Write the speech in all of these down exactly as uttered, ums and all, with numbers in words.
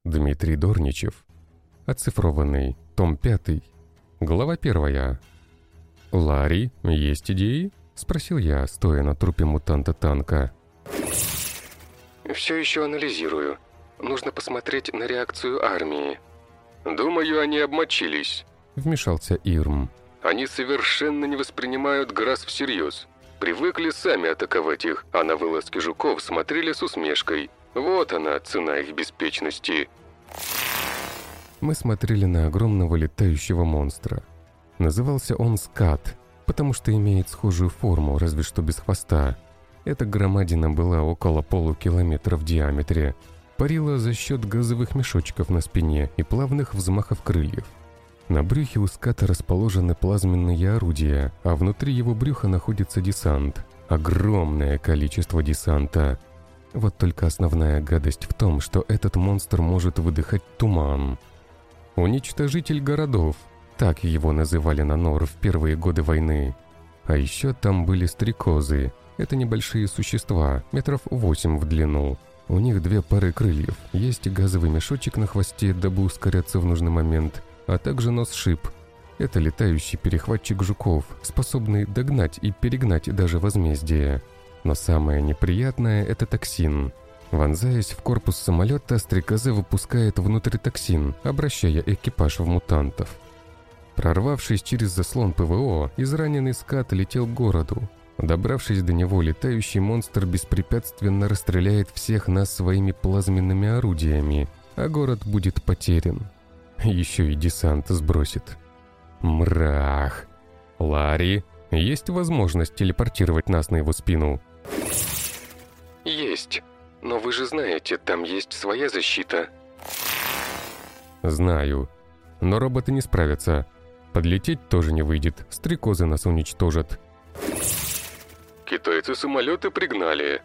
Дмитрий Дорничев. Оцифрованный. Том пятый. Глава первая. «Ларри, есть идеи?» — спросил я, стоя на трупе мутанта-танка. «Все еще анализирую. Нужно посмотреть на реакцию армии». «Думаю, они обмочились», — вмешался Ирм. «Они совершенно не воспринимают ГРАС всерьез. Привыкли сами атаковать их, а на вылазки жуков смотрели с усмешкой. Вот она, цена их беспечности». Мы смотрели на огромного летающего монстра. Назывался он Скат, потому что имеет схожую форму, разве что без хвоста. Эта громадина была около полукилометра в диаметре. Парила за счет газовых мешочков на спине и плавных взмахов крыльев. На брюхе у ската расположены плазменные орудия, а внутри его брюха находится десант. Огромное количество десанта. Вот только основная гадость в том, что этот монстр может выдыхать туман. Уничтожитель городов. Так его называли на Нор в первые годы войны. А еще там были стрекозы. Это небольшие существа, метров восемь в длину. У них две пары крыльев, есть газовый мешочек на хвосте, дабы ускоряться в нужный момент, а также нос-шип. Это летающий перехватчик жуков, способный догнать и перегнать даже возмездие. Но самое неприятное – это токсин. Вонзаясь в корпус самолета, стрекоза выпускает внутрь токсин, обращая экипаж в мутантов. Прорвавшись через заслон ПВО, израненный скат летел к городу. Добравшись до него, летающий монстр беспрепятственно расстреляет всех нас своими плазменными орудиями, а город будет потерян. Еще и десант сбросит. Мрах! Ларри, есть возможность телепортировать нас на его спину? «Есть. Но вы же знаете, там есть своя защита». «Знаю. Но роботы не справятся. Подлететь тоже не выйдет, стрекозы нас уничтожат». «Китайцы самолеты пригнали»,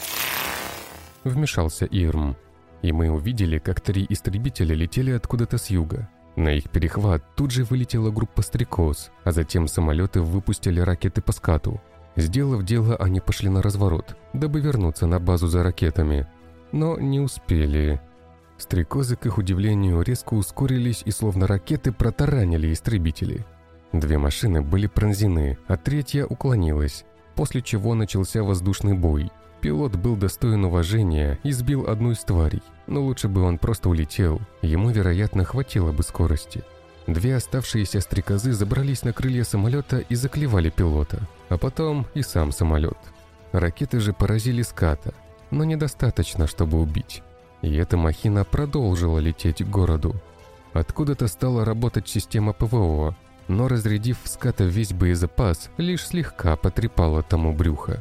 — вмешался Ирм. И мы увидели, как три истребителя летели откуда-то с юга. На их перехват тут же вылетела группа стрекоз, а затем самолеты выпустили ракеты по скату. Сделав дело, они пошли на разворот, дабы вернуться на базу за ракетами. Но не успели. Стрекозы, к их удивлению, резко ускорились и словно ракеты протаранили истребители. Две машины были пронзены, а третья уклонилась, после чего начался воздушный бой. Пилот был достоин уважения и сбил одну из тварей, но лучше бы он просто улетел, ему, вероятно, хватило бы скорости. Две оставшиеся стрекозы забрались на крылья самолета и заклевали пилота, а потом и сам самолет. Ракеты же поразили ската, но недостаточно, чтобы убить. И эта махина продолжила лететь к городу. Откуда-то стала работать система ПВО, но, разрядив в ската весь боезапас, лишь слегка потрепала тому брюхо.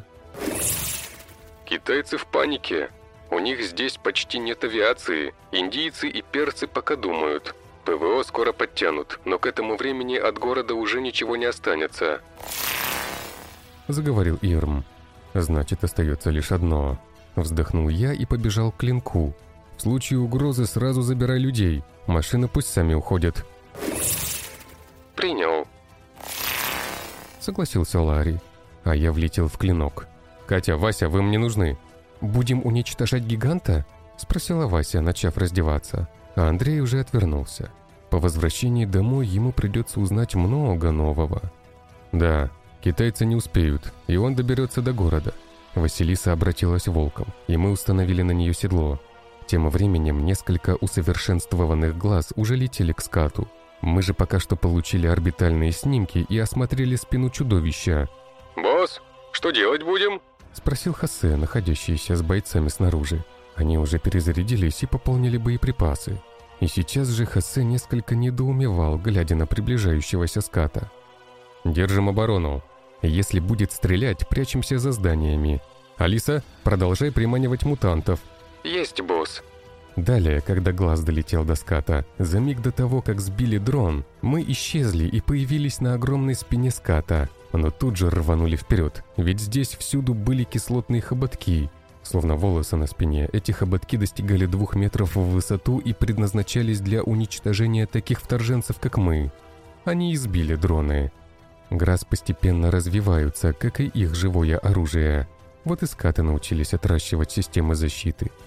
«Китайцы в панике. У них здесь почти нет авиации. Индийцы и перцы пока думают. ПВО скоро подтянут, но к этому времени от города уже ничего не останется», — заговорил Ирм. «Значит, остается лишь одно». Вздохнул я и побежал к клинку. «В случае угрозы сразу забирай людей. Машины пусть сами уходят». «Принял», — согласился Ларри. А я влетел в клинок. «Катя, Вася, вы мне нужны». «Будем уничтожать гиганта?» — спросила Вася, начав раздеваться. А Андрей уже отвернулся. По возвращении домой ему придется узнать много нового. «Да, китайцы не успеют, и он доберется до города». Василиса обратилась волком, и мы установили на нее седло. Тем временем несколько усовершенствованных глаз уже летели к скату. Мы же пока что получили орбитальные снимки и осмотрели спину чудовища. «Босс, что делать будем?» — спросил Хосе, находящийся с бойцами снаружи. Они уже перезарядились и пополнили боеприпасы. И сейчас же Хосе несколько недоумевал, глядя на приближающегося ската. «Держим оборону. Если будет стрелять, прячемся за зданиями. Алиса, продолжай приманивать мутантов». «Есть, босс». Далее, когда глаз долетел до ската, за миг до того, как сбили дрон, мы исчезли и появились на огромной спине ската, но тут же рванули вперед, ведь здесь всюду были кислотные хоботки. Словно волосы на спине, эти хоботки достигали двух метров в высоту и предназначались для уничтожения таких вторженцев, как мы. Они избили дроны. ГРАС постепенно развиваются, как и их живое оружие. Вот и скаты научились отращивать системы защиты.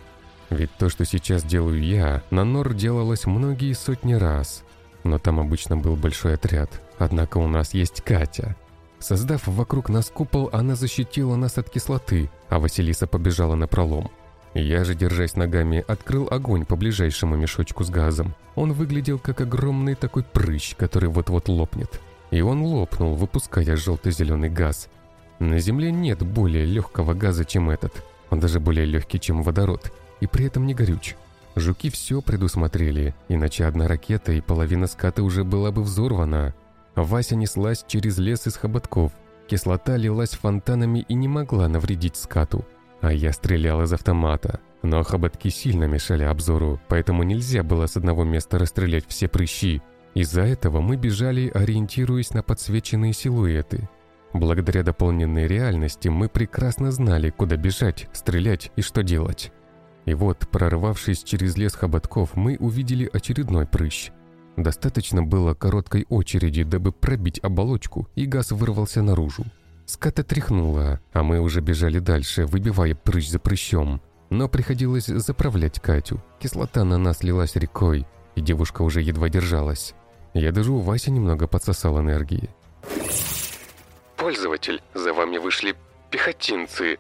Ведь то, что сейчас делаю я, на Нор делалось многие сотни раз. Но там обычно был большой отряд. Однако у нас есть Катя. Создав вокруг нас купол, она защитила нас от кислоты, а Василиса побежала напролом. Я же, держась ногами, открыл огонь по ближайшему мешочку с газом. Он выглядел как огромный такой прыщ, который вот-вот лопнет. И он лопнул, выпуская желто-зеленый газ. На Земле нет более легкого газа, чем этот. Он даже более легкий, чем водород. И при этом не горюч. Жуки все предусмотрели, иначе одна ракета и половина ската уже была бы взорвана. Вася неслась через лес из хоботков. Кислота лилась фонтанами и не могла навредить скату. А я стрелял из автомата. Но хоботки сильно мешали обзору, поэтому нельзя было с одного места расстрелять все прыщи. Из-за этого мы бежали, ориентируясь на подсвеченные силуэты. Благодаря дополненной реальности мы прекрасно знали, куда бежать, стрелять и что делать. И вот, прорвавшись через лес хоботков, мы увидели очередной прыщ. Достаточно было короткой очереди, дабы пробить оболочку, и газ вырвался наружу. Ската тряхнула, а мы уже бежали дальше, выбивая прыщ за прыщом. Но приходилось заправлять Катю. Кислота на нас лилась рекой, и девушка уже едва держалась. Я даже у Васи немного подсосал энергии. «Пользователь, за вами вышли пехотинцы»,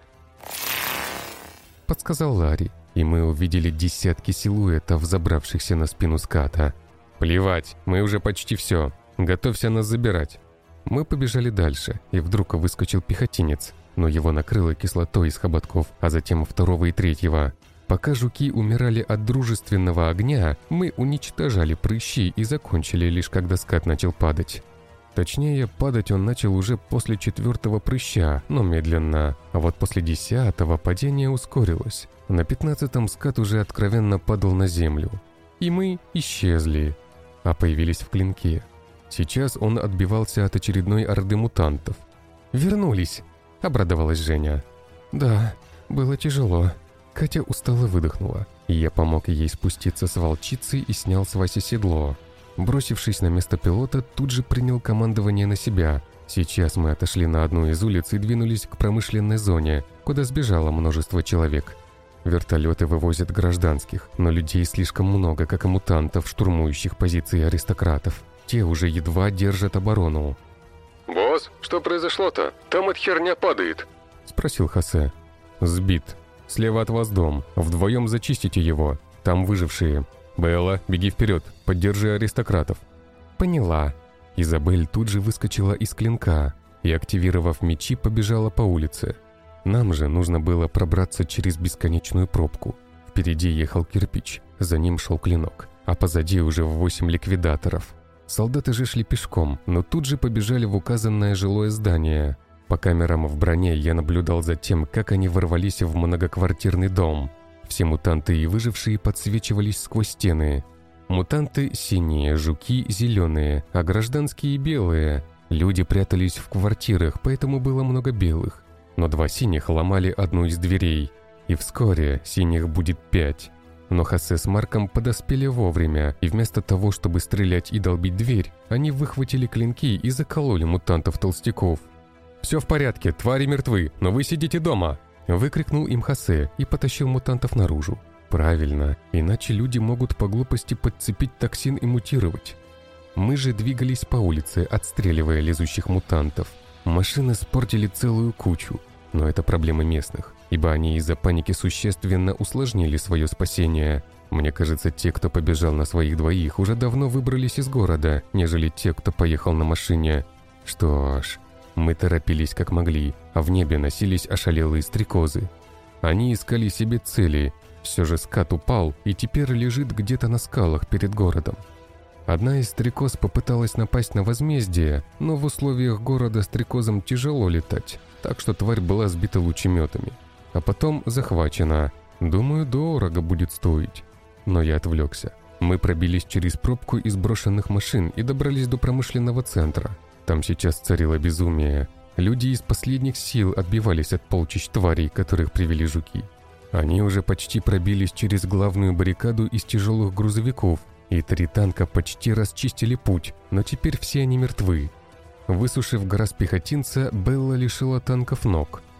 — подсказал Ларри, и мы увидели десятки силуэтов, забравшихся на спину ската. «Плевать, мы уже почти все. Готовься нас забирать». Мы побежали дальше, и вдруг выскочил пехотинец, но его накрыло кислотой из хоботков, а затем второго и третьего. Пока жуки умирали от дружественного огня, мы уничтожали прыщи и закончили лишь когда скат начал падать. Точнее, падать он начал уже после четвертого прыща, но медленно, а вот после десятого падение ускорилось. На пятнадцатом скат уже откровенно падал на землю. И мы исчезли, а появились в клинке. Сейчас он отбивался от очередной орды мутантов. «Вернулись!» — обрадовалась Женя. «Да, было тяжело». Катя устало выдохнула, и я помог ей спуститься с волчицы и снял с Васи седло. Бросившись на место пилота, тут же принял командование на себя. Сейчас мы отошли на одну из улиц и двинулись к промышленной зоне, куда сбежало множество человек. Вертолеты вывозят гражданских, но людей слишком много, как и мутантов, штурмующих позиции аристократов. Те уже едва держат оборону. «Босс, что произошло-то? Там от херня падает», — спросил Хосе. «Сбит. Слева от вас дом. Вдвоем зачистите его. Там выжившие. Белла, беги вперед, поддержи аристократов». «Поняла». Изабель тут же выскочила из клинка и, активировав мечи, побежала по улице. Нам же нужно было пробраться через бесконечную пробку. Впереди ехал кирпич, за ним шел клинок, а позади уже восемь ликвидаторов. Солдаты же шли пешком, но тут же побежали в указанное жилое здание. По камерам в броне я наблюдал за тем, как они ворвались в многоквартирный дом. Все мутанты и выжившие подсвечивались сквозь стены. Мутанты синие, жуки зеленые, а гражданские белые. Люди прятались в квартирах, поэтому было много белых. Но два синих ломали одну из дверей. И вскоре синих будет пять. Но Хосе с Марком подоспели вовремя, и вместо того, чтобы стрелять и долбить дверь, они выхватили клинки и закололи мутантов-толстяков. «Все в порядке, твари мертвы, но вы сидите дома!» Выкрикнул им Хосе и потащил мутантов наружу. Правильно, иначе люди могут по глупости подцепить токсин и мутировать. Мы же двигались по улице, отстреливая лезущих мутантов. Машины спортили целую кучу, но это проблема местных, ибо они из-за паники существенно усложнили свое спасение. Мне кажется, те, кто побежал на своих двоих, уже давно выбрались из города, нежели те, кто поехал на машине. Что ж, мы торопились как могли, а в небе носились ошалелые стрекозы. Они искали себе цели. Все же скат упал и теперь лежит где-то на скалах перед городом. Одна из стрекоз попыталась напасть на возмездие, но в условиях города стрекозам тяжело летать, так что тварь была сбита лучеметами. А потом захвачена. Думаю, дорого будет стоить. Но я отвлекся. Мы пробились через пробку из брошенных машин и добрались до промышленного центра. Там сейчас царило безумие. Люди из последних сил отбивались от полчищ тварей, которых привели жуки. Они уже почти пробились через главную баррикаду из тяжелых грузовиков, и три танка почти расчистили путь, но теперь все они мертвы. Высушив газ пехотинца, Белла лишила танков ног.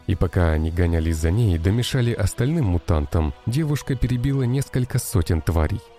И пока они гонялись за ней и домешали остальным мутантам, девушка перебила несколько сотен тварей.